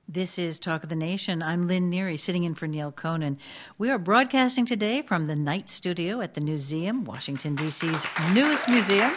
This is Talk of the Nation. I'm Lynn Neary, sitting in for Neil Conan. We are broadcasting today from the Night Studio at the Newseum, Washington, D.C.'s newest museum.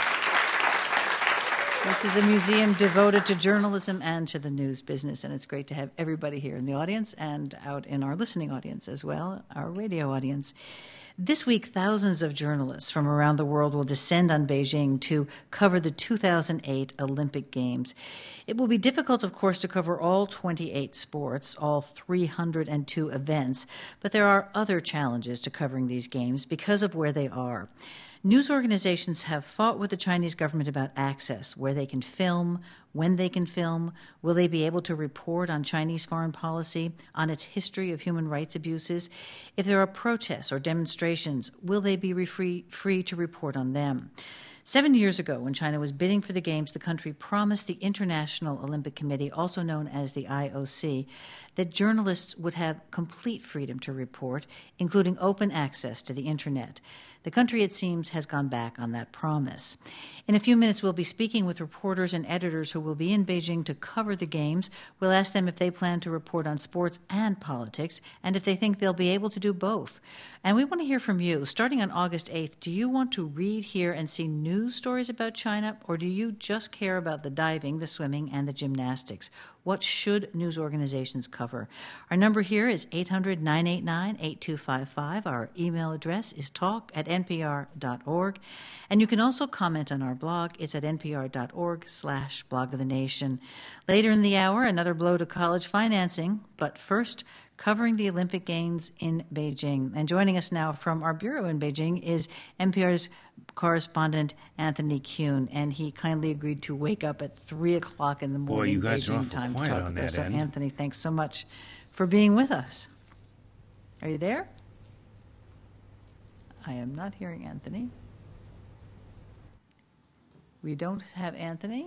This is a museum devoted to journalism and to the news business, and it's great to have everybody here in the audience and out in our listening audience as well, our radio audience. This week, thousands of journalists from around the world will descend on Beijing to cover the 2008 Olympic Games. It will be difficult, of course, to cover all 28 sports, all 302 events, but there are other challenges to covering these games because of where they are. News organizations have fought with the Chinese government about access, where they can film, when they can film. Will they be able to report on Chinese foreign policy, on its history of human rights abuses? If there are protests or demonstrations, will they be free to report on them? 7 years ago, when China was bidding for the Games, the country promised the International Olympic Committee, also known as the IOC, that journalists would have complete freedom to report, including open access to the Internet. The country, it seems, has gone back on that promise. In a few minutes, we'll be speaking with reporters and editors who will be in Beijing to cover the Games. We'll ask them if they plan to report on sports and politics, and if they think they'll be able to do both. And we want to hear from you. Starting on August 8th, do you want to read, hear, and see news stories about China, or do you just care about the diving, the swimming, and the gymnastics? What should news organizations cover? Our number here is 800-989-8255. Our email address is talk@npr.org. And you can also comment on our blog. It's at npr.org/blogofthenation. Later in the hour, another blow to college financing. But first, covering the Olympic Games in Beijing. And joining us now from our bureau in Beijing is NPR's correspondent Anthony Kuhn, and he kindly agreed to wake up at 3 o'clock in the morning. Boy, you guys Beijing are awful time quiet to talk on with us. that So end. Anthony, thanks so much for being with us. Are you there? I am not hearing Anthony. We don't have Anthony.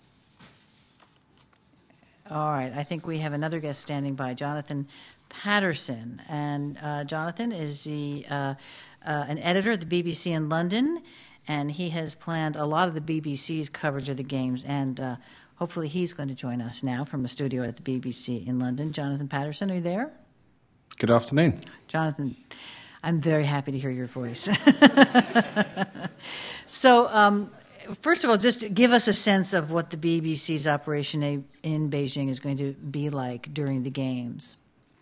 All right, I think we have another guest standing by, Jonathan Patterson. And Jonathan is an editor at the BBC in London, and he has planned a lot of the BBC's coverage of the Games, and hopefully he's going to join us now from a studio at the BBC in London. Jonathan Patterson, are you there? Good afternoon. Jonathan, I'm very happy to hear your voice. So, first of all, just give us a sense of what the BBC's operation in Beijing is going to be like during the Games.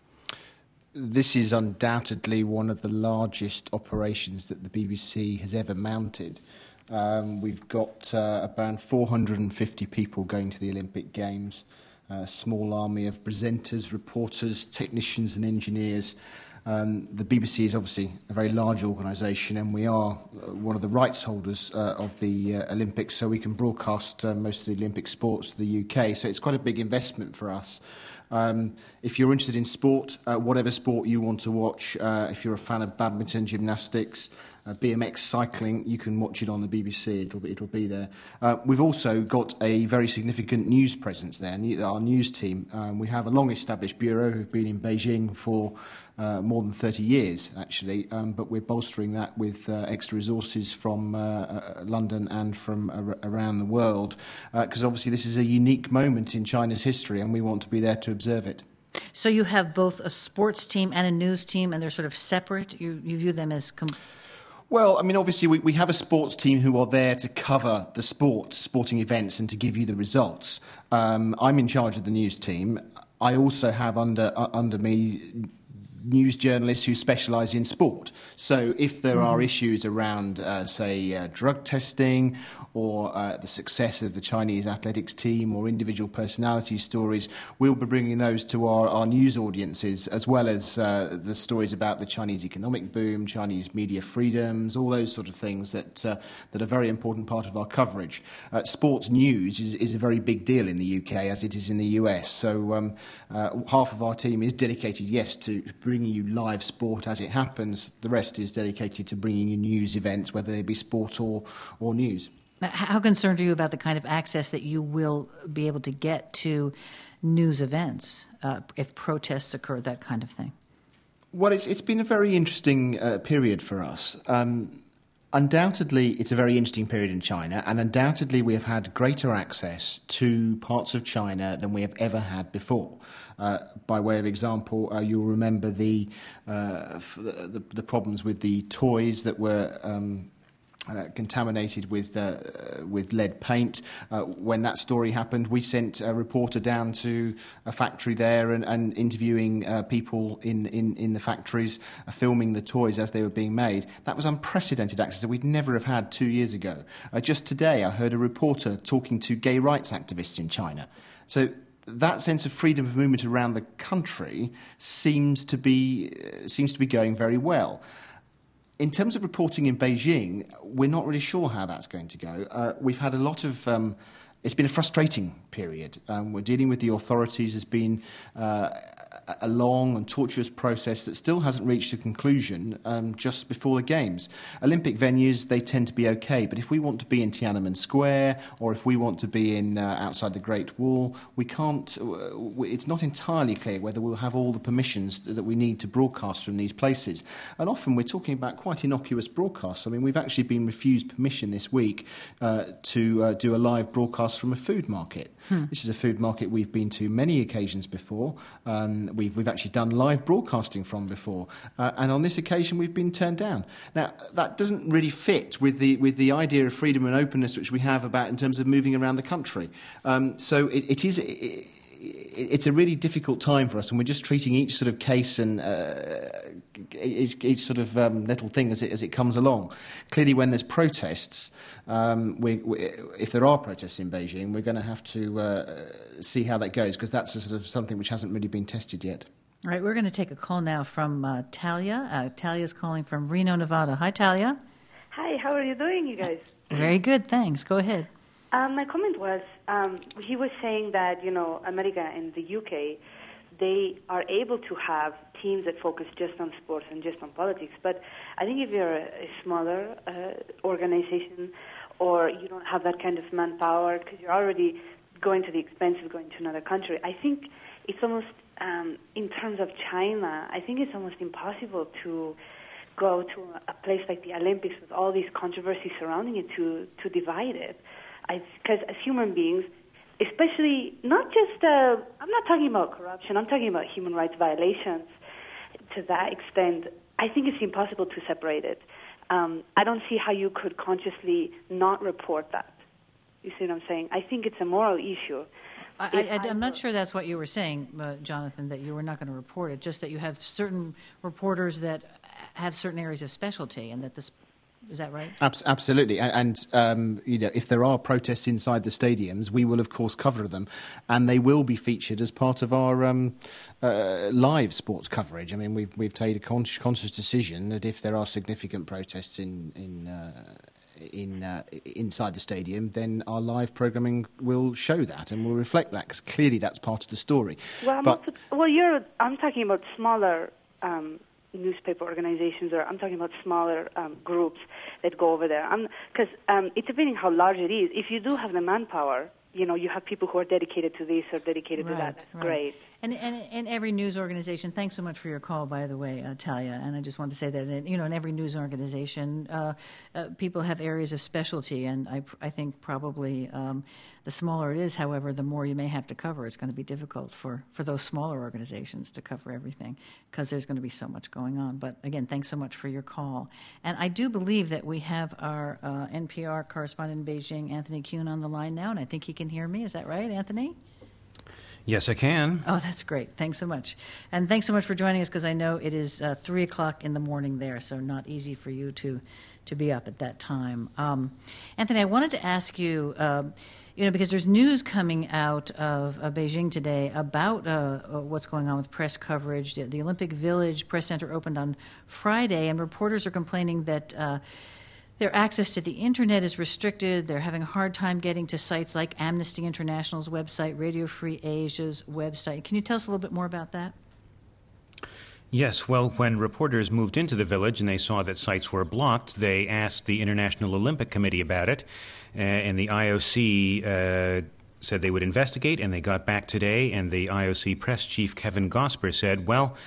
This is undoubtedly one of the largest operations that the BBC has ever mounted. We've got around 450 people going to the Olympic Games, a small army of presenters, reporters, technicians and engineers. The BBC is obviously a very large organisation, and we are one of the rights holders of the Olympics, so we can broadcast most of the Olympic sports to the UK. So it's quite a big investment for us. If you're interested in sport, whatever sport you want to watch, if you're a fan of badminton, gymnastics, BMX cycling, you can watch it on the BBC. It'll be there. We've also got a very significant news presence there, our news team. We have a long-established bureau who've been in Beijing for more than 30 years, actually, but we're bolstering that with extra resources from London and from around the world, because obviously this is a unique moment in China's history, and we want to be there to observe it. So you have both a sports team and a news team, and they're sort of separate? You view them as... Well, I mean, obviously we have a sports team who are there to cover the sporting events and to give you the results. I'm in charge of the news team. I also have under me news journalists who specialise in sport. So if there are issues around, drug testing or the success of the Chinese athletics team or individual personality stories, we'll be bringing those to our news audiences, as well as the stories about the Chinese economic boom, Chinese media freedoms, all those sort of things that are a very important part of our coverage. Sports news is a very big deal in the UK, as it is in the US. So half of our team is dedicated, yes, to bringing you live sport as it happens. The rest is dedicated to bringing you news events, whether they be sport or news. How concerned are you about the kind of access that you will be able to get to news events if protests occur, that kind of thing? Well, it's been a very interesting period for us. Undoubtedly, it's a very interesting period in China, and undoubtedly we have had greater access to parts of China than we have ever had before. By way of example, you'll remember the problems with the toys that were contaminated with lead paint. When that story happened, we sent a reporter down to a factory there and interviewing people in the factories, filming the toys as they were being made. That was unprecedented access that we'd never have had 2 years ago. Just today, I heard a reporter talking to gay rights activists in China. So that sense of freedom of movement around the country seems to be going very well. In terms of reporting in Beijing, we're not really sure how that's going to go. We've had a lot of... it's been a frustrating period. We're dealing with the authorities. It's been a long and tortuous process that still hasn't reached a conclusion just before the Games. Olympic venues, they tend to be okay, but if we want to be in Tiananmen Square or if we want to be in outside the Great Wall, we can't... it's not entirely clear whether we'll have all the permissions that we need to broadcast from these places. And often we're talking about quite innocuous broadcasts. I mean, we've actually been refused permission this week to do a live broadcast from a food market. This is a food market we've been to many occasions before. We've actually done live broadcasting from before, and on this occasion we've been turned down. Now that doesn't really fit with the idea of freedom and openness which we have about in terms of moving around the country. So it's a really difficult time for us, and we're just treating each sort of case and each sort of little thing as it comes along. Clearly, when there's protests, if there are protests in Beijing, we're going to have to see how that goes, because that's sort of something which hasn't really been tested yet. All right, we're going to take a call now from Talia. Talia's calling from Reno, Nevada. Hi, Talia. Hi, how are you doing, you guys? Very good, thanks. Go ahead. My comment was, he was saying that, America and the UK, they are able to have teams that focus just on sports and just on politics. But I think if you're a smaller organization or you don't have that kind of manpower because you're already going to the expense of going to another country, I think it's almost, in terms of China, I think it's almost impossible to go to a place like the Olympics with all these controversies surrounding it to divide it. Because as human beings, especially not just, I'm not talking about corruption, I'm talking about human rights violations to that extent. I think it's impossible to separate it. I don't see how you could consciously not report that. You see what I'm saying? I think it's a moral issue. I'm not sure that's what you were saying, Jonathan, that you were not going to report it, just that you have certain reporters that have certain areas of specialty and that this... Is that right? Absolutely. And if there are protests inside the stadiums, we will, of course, cover them. And they will be featured as part of our live sports coverage. I mean, we've made a conscious decision that if there are significant protests inside the stadium, then our live programming will show that and will reflect that, because clearly that's part of the story. Well, I'm talking about smaller newspaper organizations, or I'm talking about smaller groups that go over there. Because it's depending how large it is. If you do have the manpower, you have people who are dedicated to this or dedicated to that. That's great. And every news organization, thanks so much for your call, by the way, Talia. And I just want to say that, in every news organization, people have areas of specialty. And I think probably the smaller it is, however, the more you may have to cover. It's going to be difficult for those smaller organizations to cover everything because there's going to be so much going on. But again, thanks so much for your call. And I do believe that we have our NPR correspondent in Beijing, Anthony Kuhn, on the line now. And I think he can hear me. Is that right, Anthony? Yes, I can. Oh, that's great. Thanks so much. And thanks so much for joining us, because I know it is 3 o'clock in the morning there, so not easy for you to be up at that time. Anthony, I wanted to ask you, because there's news coming out of Beijing today about what's going on with press coverage. The Olympic Village Press Center opened on Friday, and reporters are complaining that their access to the Internet is restricted. They're having a hard time getting to sites like Amnesty International's website, Radio Free Asia's website. Can you tell us a little bit more about that? Yes, well, when reporters moved into the village and they saw that sites were blocked, they asked the International Olympic Committee about it, and the IOC said they would investigate, and they got back today, and the IOC press chief, Kevin Gosper, said, well,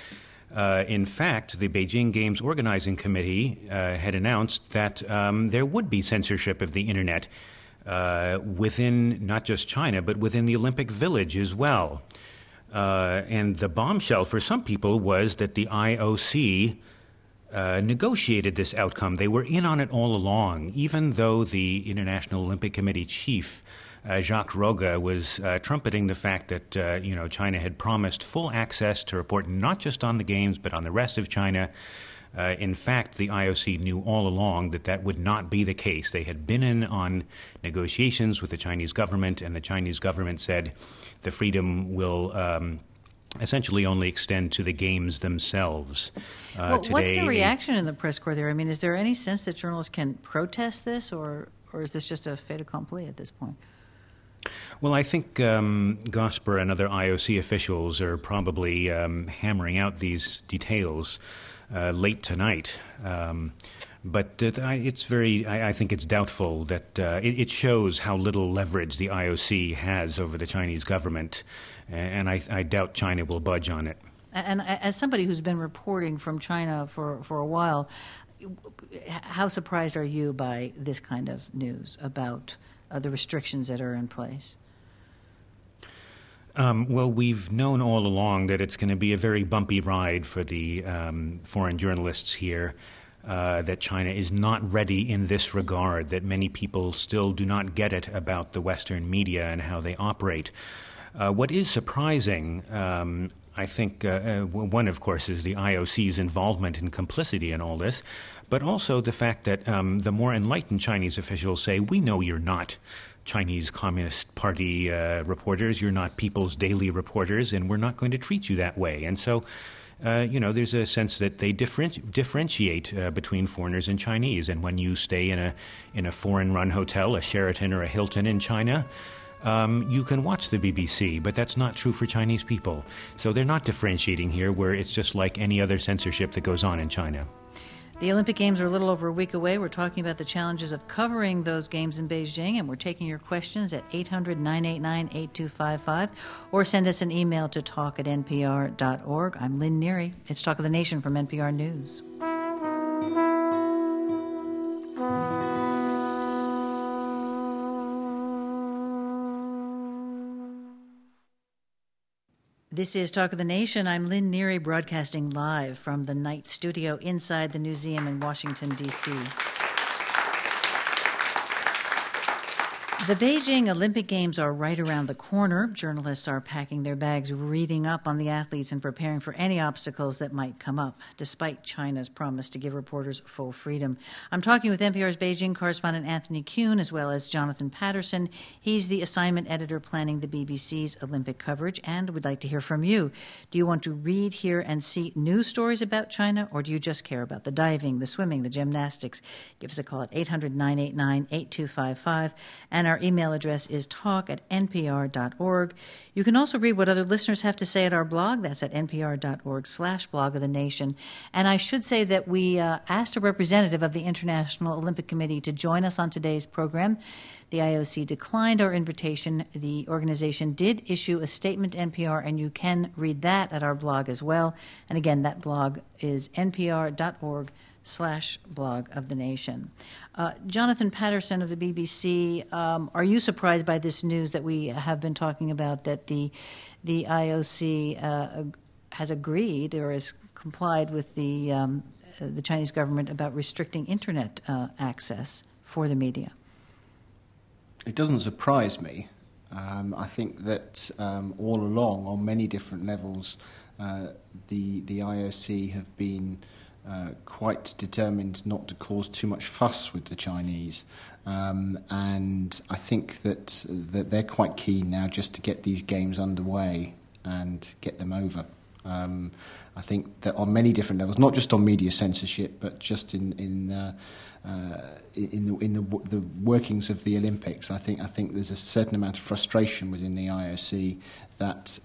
In fact, the Beijing Games Organizing Committee had announced that there would be censorship of the Internet within not just China, but within the Olympic Village as well. And the bombshell for some people was that the IOC negotiated this outcome. They were in on it all along, even though the International Olympic Committee chief, Jacques Rogge, was trumpeting the fact that China had promised full access to report not just on the Games but on the rest of China. In fact, the IOC knew all along that that would not be the case. They had been in on negotiations with the Chinese government, and the Chinese government said the freedom will essentially only extend to the Games themselves. What's the reaction in the press corps there? I mean, is there any sense that journalists can protest this, or is this just a fait accompli at this point? Well, I think Gosper and other IOC officials are probably hammering out these details late tonight. But it's I think it's doubtful that it shows how little leverage the IOC has over the Chinese government, and I doubt China will budge on it. And as somebody who's been reporting from China for a while, how surprised are you by this kind of news about the restrictions that are in place? Well, we've known all along that it's going to be a very bumpy ride for the foreign journalists here, that China is not ready in this regard, that many people still do not get it about the Western media and how they operate. What is surprising, I think, one, of course, is the IOC's involvement and complicity in all this, but also the fact that the more enlightened Chinese officials say, we know you're not Chinese Communist Party reporters, you're not People's Daily reporters, and we're not going to treat you that way. And so, there's a sense that they differentiate between foreigners and Chinese. And when you stay in a foreign-run hotel, a Sheraton or a Hilton in China, you can watch the BBC, but that's not true for Chinese people. So they're not differentiating here, where it's just like any other censorship that goes on in China. The Olympic Games are a little over a week away. We're talking about the challenges of covering those games in Beijing, and we're taking your questions at 800-989-8255, or send us an email to talk@npr.org. I'm Lynn Neary. It's Talk of the Nation from NPR News. This is Talk of the Nation. I'm Lynn Neary, broadcasting live from the Night Studio inside the Newseum in Washington, D.C. The Beijing Olympic Games are right around the corner. Journalists are packing their bags, reading up on the athletes and preparing for any obstacles that might come up, despite China's promise to give reporters full freedom. I'm talking with NPR's Beijing correspondent Anthony Kuhn, as well as Jonathan Patterson. He's the assignment editor planning the BBC's Olympic coverage, and we'd like to hear from you. Do you want to read, hear, and see news stories about China, or do you just care about the diving, the swimming, the gymnastics? Give us a call at 800-989-8255, and our email address is talk@npr.org. You can also read what other listeners have to say at our blog. That's at npr.org/blog of the nation. And I should say that we asked a representative of the International Olympic Committee to join us on today's program. The IOC declined our invitation. The organization did issue a statement to NPR, and you can read that at our blog as well. And again, that blog is npr.org/blog of the nation. Jonathan Patterson of the BBC, are you surprised by this news that we have been talking about, that the IOC has agreed or has complied with the Chinese government about restricting Internet access for the media? It doesn't surprise me. I think that all along, on many different levels, the IOC have been quite determined not to cause too much fuss with the Chinese, and I think that they're quite keen now just to get these games underway and get them over. I think that on many different levels, not just on media censorship, but just in the workings of the Olympics, I think there's a certain amount of frustration within the IOC that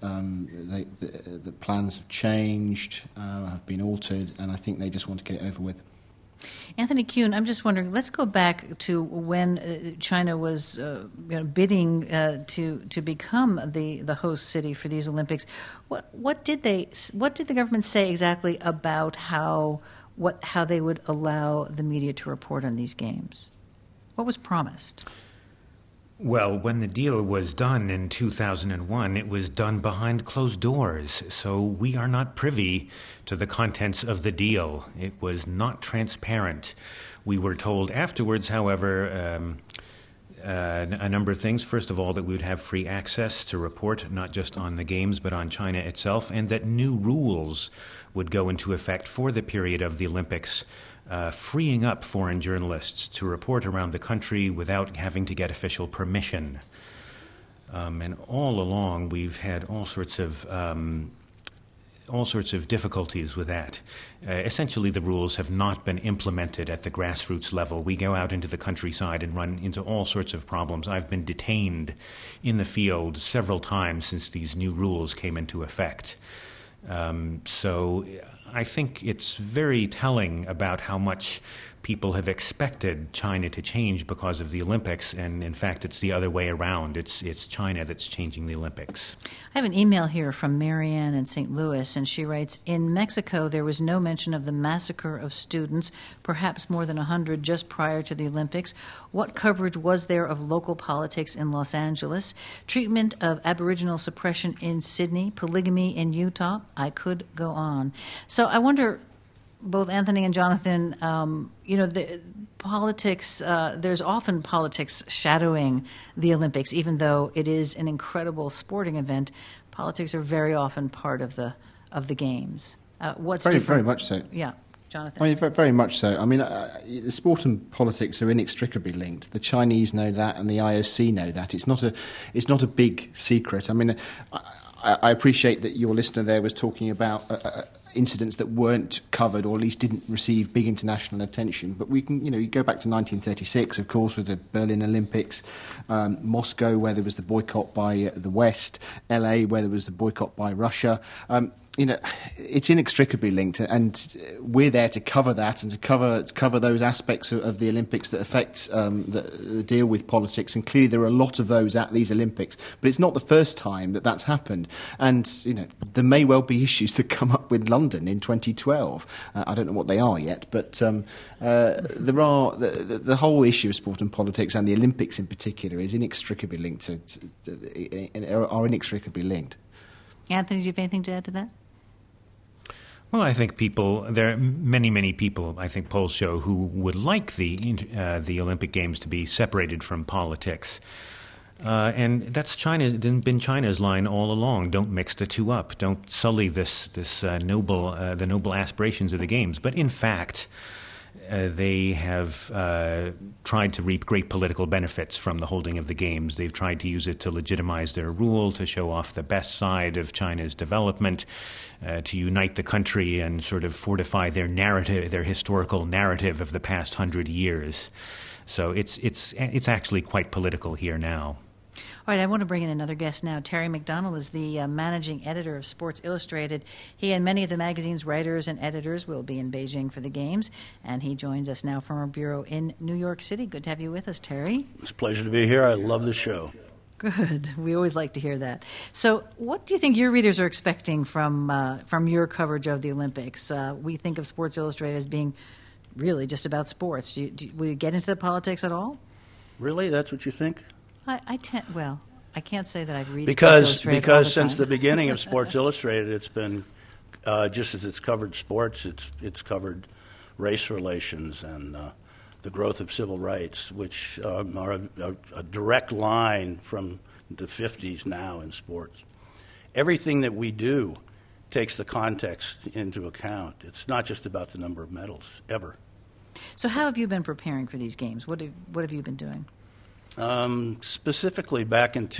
the plans have changed, have been altered, and I think they just want to get it over with. Anthony Kuhn, I'm just wondering, let's go back to when China was bidding to become the host city for these Olympics. What did the government say exactly about how they would allow the media to report on these games? What was promised? Well, when the deal was done in 2001, it was done behind closed doors, so we are not privy to the contents of the deal. It was not transparent. We were told afterwards, however, a number of things. First of all, that we would have free access to report not just on the games but on China itself, and that new rules would go into effect for the period of the Olympics, freeing up foreign journalists to report around the country without having to get official permission. And all along, we've had all sorts of difficulties with that. Essentially, the rules have not been implemented at the grassroots level. We go out into the countryside and run into all sorts of problems. I've been detained in the field several times since these new rules came into effect. So I think it's very telling about how much people have expected China to change because of the Olympics, and in fact it's the other way around. It's China that's changing the Olympics. I have an email here from Marianne in St. Louis, and she writes, in Mexico there was no mention of the massacre of students, perhaps more than 100 just prior to the Olympics. What coverage was there of local politics in Los Angeles? Treatment of Aboriginal suppression in Sydney, polygamy in Utah? I could go on. So I wonder, both Anthony and Jonathan, the politics, there's often politics shadowing the Olympics, even though it is an incredible sporting event. Politics are very often part of the games. What's different? Very much so. Yeah, Jonathan. I mean, very much so. I mean, the sport and politics are inextricably linked. The Chinese know that, and the IOC know that. It's not a big secret. I mean, I appreciate that your listener there was talking about incidents that weren't covered, or at least didn't receive big international attention. But we can, you go back to 1936, of course, with the Berlin Olympics, Moscow, where there was the boycott by the West, LA, where there was the boycott by Russia. It's inextricably linked, and we're there to cover that and to cover those aspects of the Olympics that affect the deal with politics. And clearly, there are a lot of those at these Olympics, but it's not the first time that that's happened. And there may well be issues that come up with London in 2012. I don't know what they are yet, but there are the whole issue of sport and politics, and the Olympics in particular, is inextricably linked are inextricably linked. Anthony, do you have anything to add to that? Well, I think there are many people, I think polls show, who would like the Olympic Games to be separated from politics. And that's been China's line all along. Don't mix the two up. Don't sully the noble aspirations of the Games. But in fact, they have tried to reap great political benefits from the holding of the Games. They've tried to use it to legitimize their rule, to show off the best side of China's development, to unite the country and sort of fortify their narrative, their historical narrative of the past 100 years. So it's actually quite political here now. All right, I want to bring in another guest now. Terry McDonell is the managing editor of Sports Illustrated. He and many of the magazine's writers and editors will be in Beijing for the Games, and he joins us now from our bureau in New York City. Good to have you with us, Terry. It's a pleasure to be here. I love the show. Good. We always like to hear that. So what do you think your readers are expecting from your coverage of the Olympics? We think of Sports Illustrated as being really just about sports. Will you get into the politics at all? Really? That's what you think? I can't say that I've read because since the beginning of Sports Illustrated, it's been just as it's covered sports, it's covered race relations and the growth of civil rights, which are a direct line from the 50s now in sports. Everything that we do takes the context into account. It's not just about the number of medals, ever. So how have you been preparing for these games? What have you been doing? Specifically, back in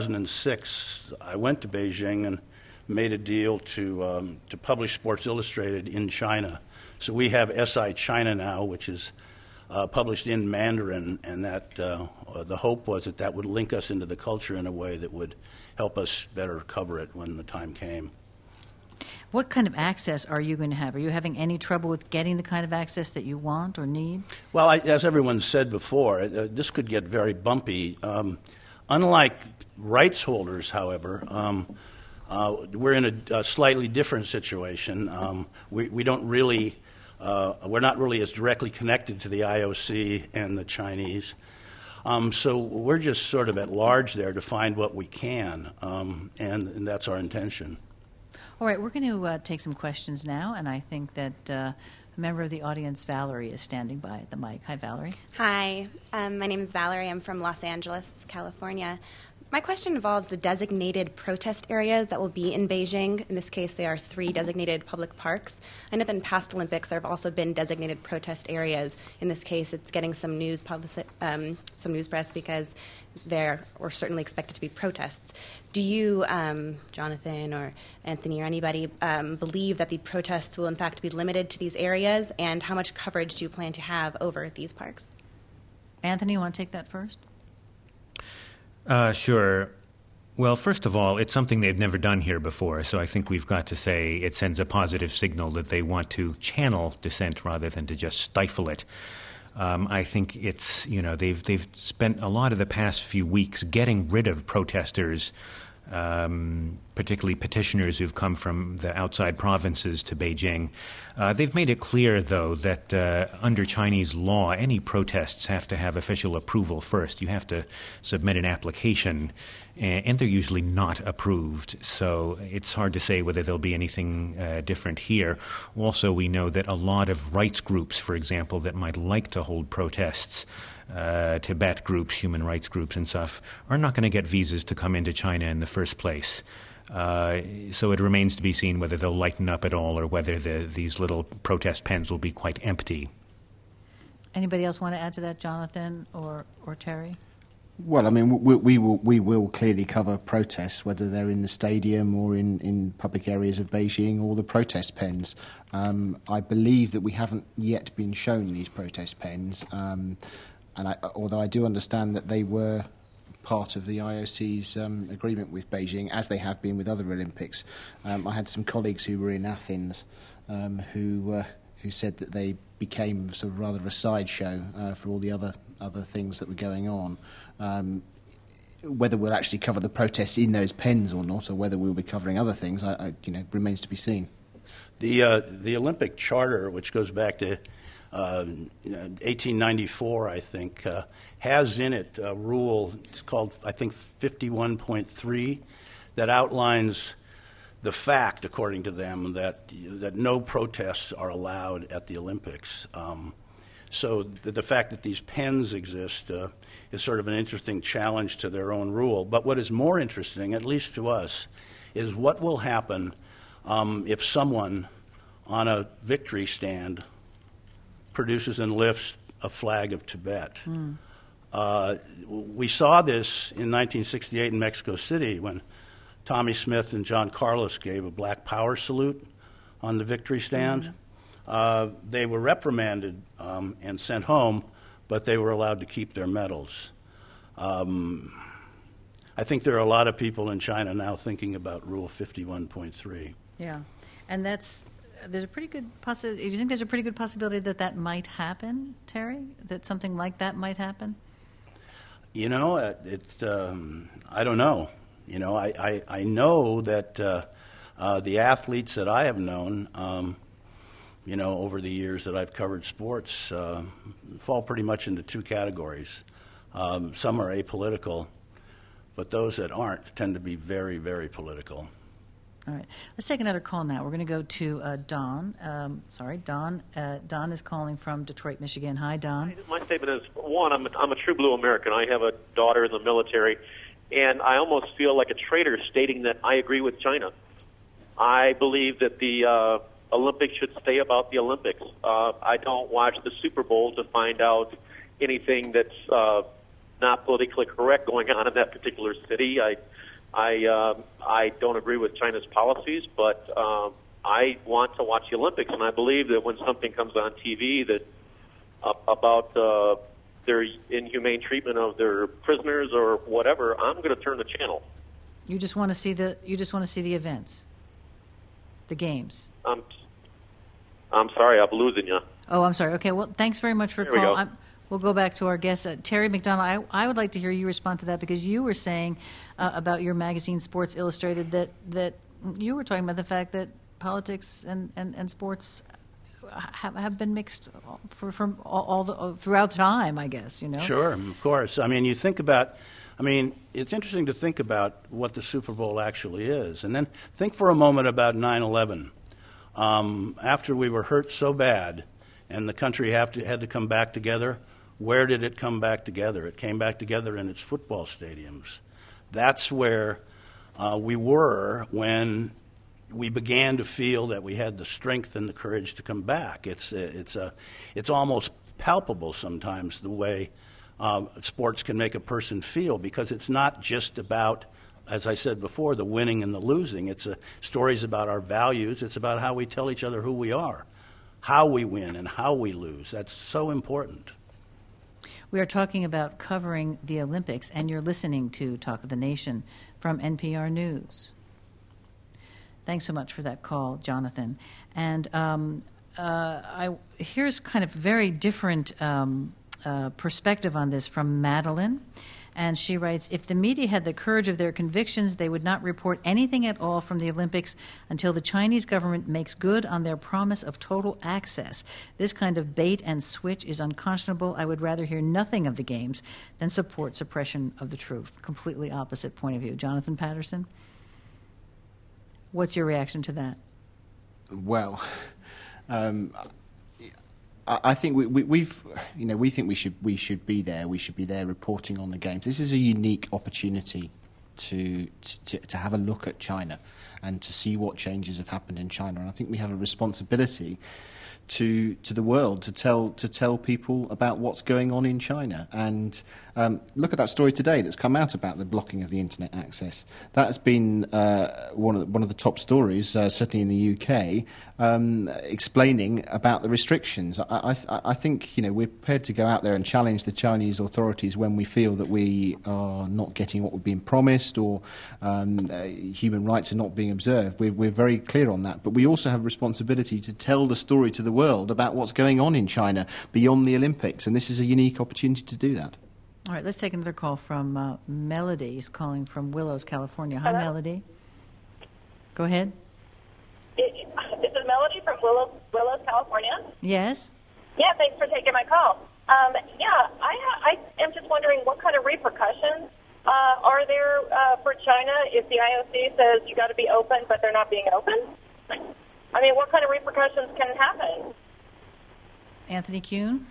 2006, I went to Beijing and made a deal to publish Sports Illustrated in China. So we have SI China now, which is published in Mandarin, and that the hope was that would link us into the culture in a way that would help us better cover it when the time came. What kind of access are you going to have? Are you having any trouble with getting the kind of access that you want or need? Well, as everyone said before, this could get very bumpy. Unlike rights holders, however, we're in a slightly different situation. We don't really, we're not really as directly connected to the IOC and the Chinese. So we're just sort of at large there to find what we can, and that's our intention. All right, we're going to take some questions now, and I think that a member of the audience, Valerie, is standing by at the mic. Hi, Valerie. Hi, my name is Valerie. I'm from Los Angeles, California. My question involves the designated protest areas that will be in Beijing. In this case, they are 3 designated public parks. I know that in past Olympics, there have also been designated protest areas. In this case, it's getting some news press because there are certainly expected to be protests. Do you, Jonathan or Anthony or anybody, believe that the protests will in fact be limited to these areas? And how much coverage do you plan to have over these parks? Anthony, you want to take that first? Sure. Well, first of all, it's something they've never done here before, so I think we've got to say it sends a positive signal that they want to channel dissent rather than to just stifle it. I think it's, they've spent a lot of the past few weeks getting rid of protesters, particularly petitioners who've come from the outside provinces to Beijing. They've made it clear, though, that under Chinese law, any protests have to have official approval first. You have to submit an application, and they're usually not approved. So it's hard to say whether there'll be anything different here. Also, we know that a lot of rights groups, for example, that might like to hold protests, Tibet groups, human rights groups and stuff, are not going to get visas to come into China in the first place. So it remains to be seen whether they'll lighten up at all or whether these little protest pens will be quite empty. Anybody else want to add to that, Jonathan or Terry? Well, I mean, we will clearly cover protests, whether they're in the stadium or in public areas of Beijing or the protest pens. I believe that we haven't yet been shown these protest pens, although I do understand that they were part of the IOC's agreement with Beijing, as they have been with other Olympics. I had some colleagues who were in Athens who said that they became sort of rather a sideshow for all the other things that were going on. Whether we'll actually cover the protests in those pens or not, or whether we'll be covering other things, remains to be seen. The Olympic Charter, which goes back to 1894, I think, has in it a rule, it's called, I think, 51.3, that outlines the fact, according to them, that no protests are allowed at the Olympics. So the fact that these pens exist is sort of an interesting challenge to their own rule. But what is more interesting, at least to us, is what will happen if someone on a victory stand produces and lifts a flag of Tibet. We saw this in 1968 in Mexico City when Tommy Smith and John Carlos gave a Black Power salute on the victory stand. They were reprimanded and sent home, but they were allowed to keep their medals. I think there are a lot of people in China now thinking about Rule 51.3. Yeah, and there's a pretty good possibility. Do you think there's a pretty good possibility that might happen, Terry? That something like that might happen? I don't know. I know that the athletes that I have known, over the years that I've covered sports, fall pretty much into 2 categories. Some are apolitical, but those that aren't tend to be very, very political. All right. Let's take another call now. We're going to go to Don. Don. Don is calling from Detroit, Michigan. Hi, Don. My statement is, one, I'm a true blue American. I have a daughter in the military, and I almost feel like a traitor stating that I agree with China. I believe that the Olympics should stay about the Olympics. I don't watch the Super Bowl to find out anything that's not politically correct going on in that particular city. I don't agree with China's policies, but I want to watch the Olympics, and I believe that when something comes on TV that about their inhumane treatment of their prisoners or whatever, I'm going to turn the channel. You just want to see the events. the games? I'm sorry, I'm losing you. Oh, I'm sorry. Okay, well, thanks very much for There we calling. go. We'll go back to our guest, Terry McDonald. I would like to hear you respond to that, because you were saying about your magazine, Sports Illustrated, that you were talking about the fact that politics and sports have been mixed from throughout time, I guess, Sure, of course. I mean, it's interesting to think about what the Super Bowl actually is. And then think for a moment about 9/11. After we were hurt so bad and the country had to come back together, where did it come back together? It came back together in its football stadiums. That's where we were when we began to feel that we had the strength and the courage to come back. It's almost palpable sometimes the way sports can make a person feel, because it's not just about, as I said before, the winning and the losing. It's stories about our values. It's about how we tell each other who we are, how we win and how we lose. That's so important. We are talking about covering the Olympics, and you're listening to Talk of the Nation from NPR News. Thanks so much for that call, Jonathan. And here's kind of very different perspective on this from Madeline. And she writes, if the media had the courage of their convictions, they would not report anything at all from the Olympics until the Chinese government makes good on their promise of total access. This kind of bait and switch is unconscionable. I would rather hear nothing of the games than support suppression of the truth. Completely opposite point of view. Jonathan Patterson, what's your reaction to that? Well, I think we think we should be there. We should be there reporting on the games. This is a unique opportunity to have a look at China and to see what changes have happened in China. And I think we have a responsibility to the world to tell people about what's going on in China. And look at that story today that's come out about the blocking of the internet access. That has been one of the top stories, certainly in the UK, explaining about the restrictions. I think we're prepared to go out there and challenge the Chinese authorities when we feel that we are not getting what we've been promised, or human rights are not being observed. We're very clear on that. But we also have a responsibility to tell the story to the world about what's going on in China beyond the Olympics, and this is a unique opportunity to do that. All right, let's take another call from Melody. She's calling from Willows, California. Hi, Hello? Melody. Go ahead. This is Melody from Willows, California. Yes? Yeah, thanks for taking my call. I am just wondering what kind of repercussions are there for China if the IOC says you got to be open, but they're not being open? I mean, what kind of repercussions can happen? Anthony Kuhn?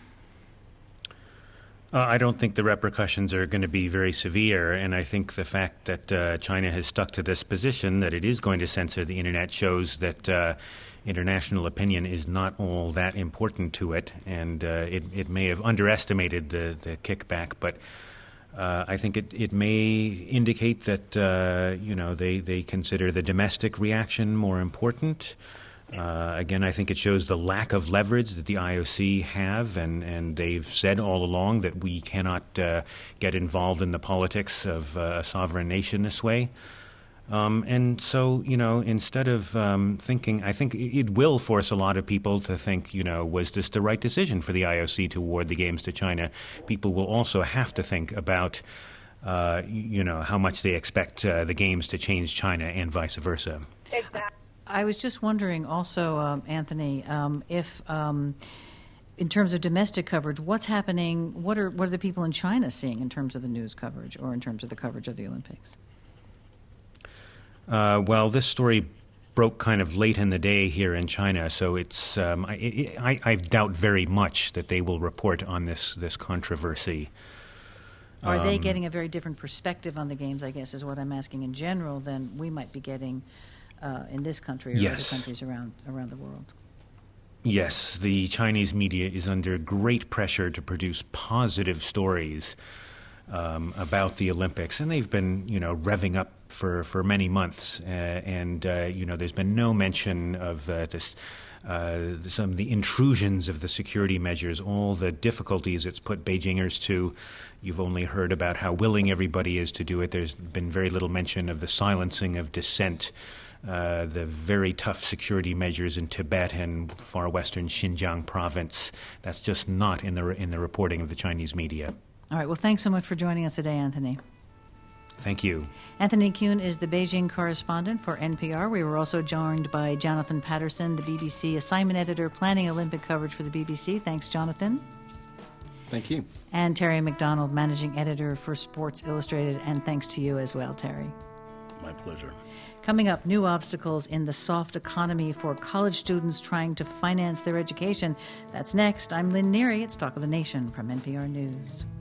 I don't think the repercussions are going to be very severe, and I think the fact that China has stuck to this position that it is going to censor the Internet shows that international opinion is not all that important to it, and it may have underestimated the kickback, but I think it may indicate that they consider the domestic reaction more important. Again, I think it shows the lack of leverage that the IOC have, and they've said all along that we cannot get involved in the politics of a sovereign nation this way. And so, instead of thinking, I think it will force a lot of people to think, was this the right decision for the IOC to award the games to China? People will also have to think about, how much they expect the games to change China and vice versa. Exactly. I was just wondering also, Anthony, if in terms of domestic coverage, what's happening, what are the people in China seeing in terms of the news coverage or in terms of the coverage of the Olympics? Well, this story broke kind of late in the day here in China, so it's I doubt very much that they will report on this controversy. Are they getting a very different perspective on the games, I guess, is what I'm asking in general, than we might be getting in this country or yes. other countries around the world? Yes, the Chinese media is under great pressure to produce positive stories about the Olympics, and they've been, revving up for many months, and there's been no mention of some of the intrusions of the security measures, all the difficulties it's put Beijingers to. You've only heard about how willing everybody is to do it. There's been very little mention of the silencing of dissent the very tough security measures in Tibet and far western Xinjiang province. That's just not in the reporting of the Chinese media. All right. Well, thanks so much for joining us today, Anthony. Thank you. Anthony Kuhn is the Beijing correspondent for NPR. We were also joined by Jonathan Patterson, the BBC assignment editor, planning Olympic coverage for the BBC. Thanks, Jonathan. Thank you. And Terry McDonald, managing editor for Sports Illustrated. And thanks to you as well, Terry. My pleasure. Coming up, new obstacles in the soft economy for college students trying to finance their education. That's next. I'm Lynn Neary. It's Talk of the Nation from NPR News.